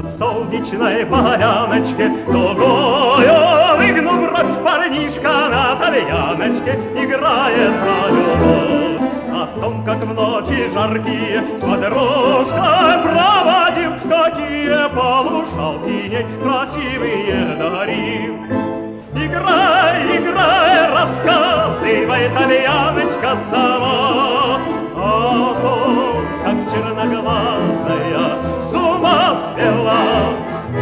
На солнечной поляночке дугою выгнув бровь, парнишка на тальяночке играет на любовь. О том, как в ночи жаркие с подружкой проводил, какие полушалки ей красивые дарил. Играй, играй, рассказывай, тальяночка, сама о том, как черноглазая с ума свела.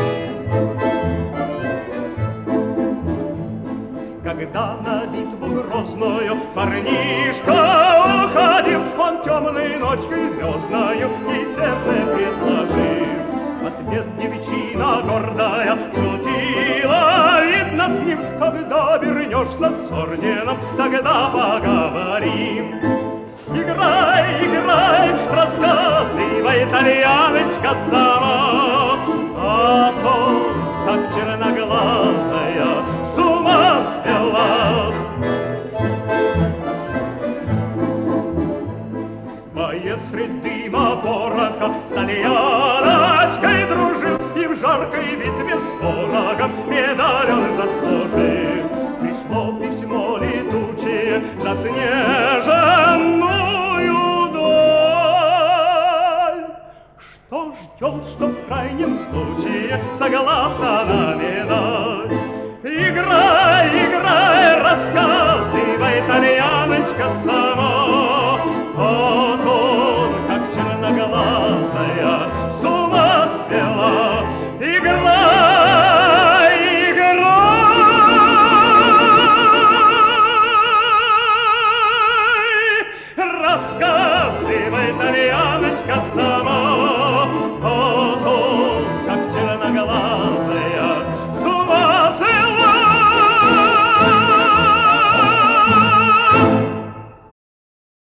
Когда на битву грозную парнишка уходил, он темной ночкой звездною и сердце предложил. Ответ девчина гордая шутила, видно с ним, когда вернешься с орденом, тогда поговорим. Играй, играй, рассказывай, тальяночка, сама о том, как черноглазая с ума свела. Боец средь дыма пороха с тальяночкой дружил и в жаркой битве с порогом медаль он заслужил. Пришло письмо летучее в заснеженную даль. Что ждет, что в крайнем случае согласна на медаль? Играй, играй, рассказывай.